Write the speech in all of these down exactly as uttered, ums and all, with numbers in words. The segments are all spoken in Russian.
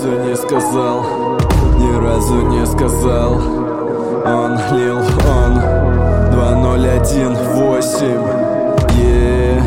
разу не сказал, ни разу не сказал. Он лил, он два ноль один восемь. Yeah.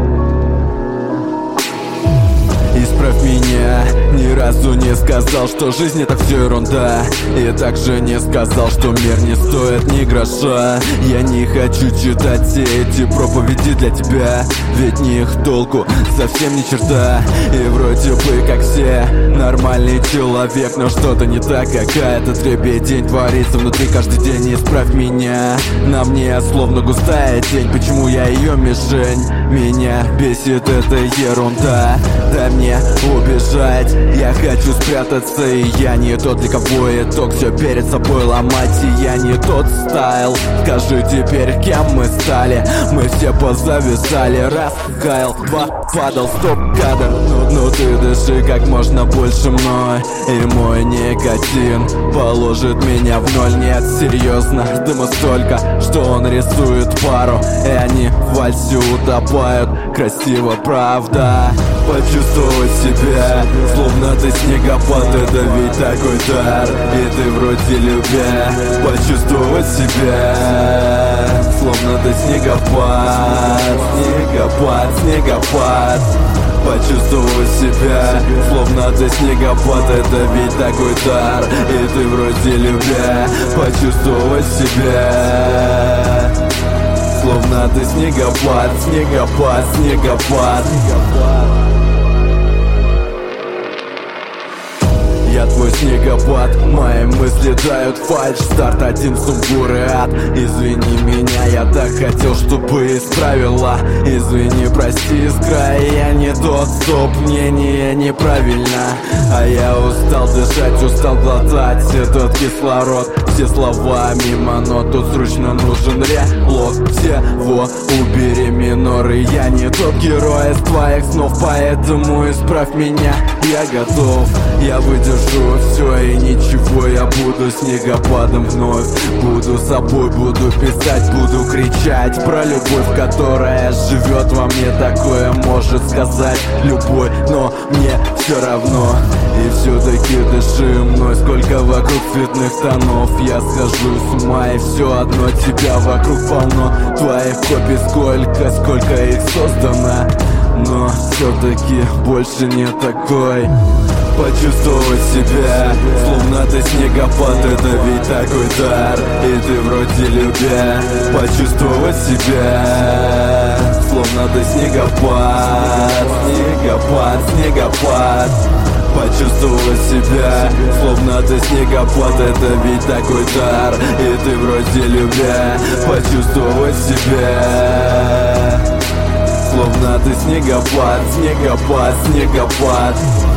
Исправь меня, ни разу не сказал, что жизнь это все ерунда. И также не сказал, что мир не стоит ни гроша. Я не хочу читать все эти проповеди для тебя, ведь них толку совсем ни черта. И вроде бы как все нормальный человек, но что-то не так, какая-то дребедень творится внутри каждый день. Исправь меня, на мне словно густая тень. Почему я ее мишень? Меня бесит эта ерунда. Дай мне убежать, я хочу спрятаться. И я не тот, для кого итог все перед собой ломать. И я не тот стайл. Скажи теперь, кем мы стали? Мы все позависали. Раз, Кайл, два, падал, стоп, кадр. Ну, ну ты дыши как можно больше мной, и мой никотин положит меня в ноль. Нет, серьезно, дыма столько, что он рисует пару, и они в вальсе утопают. Красиво, правда? Почувствовать себя, словно ты снегопад, это ведь такой дар. И ты вроде любя, почувствовать себя, словно ты снегопад, снегопад, снегопад. Почувствовать себя, словно ты снегопад, это ведь такой дар. И ты вроде любя, почувствовать себя, словно ты снегопад, снегопад, снегопад. Я твой снегопад, мои мысли дают фальшь. Старт один, сумбур и ад. Извини меня, я так хотел, чтобы исправила. Извини, прости, искра, я не тот, стоп, мнение неправильно. А я устал дышать, устал глотать этот кислород. Все слова мимо, но тут срочно нужен релог. Всего убери миноры, я не тот герой из твоих снов, поэтому исправь меня, я готов. Я выдержу все и ничего, я буду снегопадом вновь. Буду собой, буду писать, буду кричать про любовь, которая живет во мне. Такое может сказать любой, но мне все равно. И все-таки дыши мной, сколько вокруг цветных тонов. Я схожу с ума, и все одно тебя вокруг полно. Твоих копий сколько, сколько их создано, но все-таки больше не такой. Почувствовать себя, словно ты снегопад, это ведь такой дар. И ты вроде любя, почувствовать себя, словно ты снегопад, снегопад, снегопад. Почувствовать себя, словно ты снегопад, это ведь такой дар. И ты вроде любя, почувствовать себя, словно ты снегопад, снегопад, снегопад.